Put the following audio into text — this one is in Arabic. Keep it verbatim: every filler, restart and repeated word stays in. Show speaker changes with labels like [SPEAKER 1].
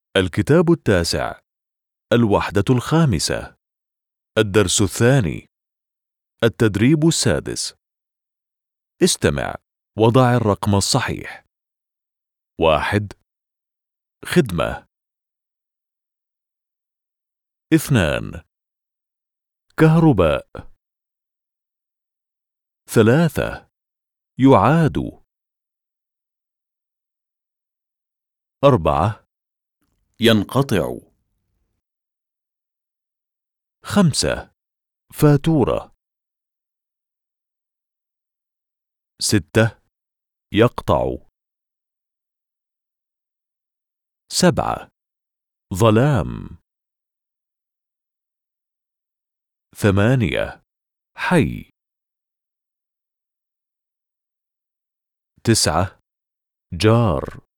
[SPEAKER 1] الكتاب التاسع، الوحدة الخامسة، الدرس الثاني، التدريب السادس. استمع وضع الرقم الصحيح. واحد، خدمة. اثنان، كهرباء. ثلاثة، يعاد. أربعة، ينقطع. خمسة، فاتورة. ستة، يقطع. سبعة، ظلام. ثمانية، حي. تسعة، جار.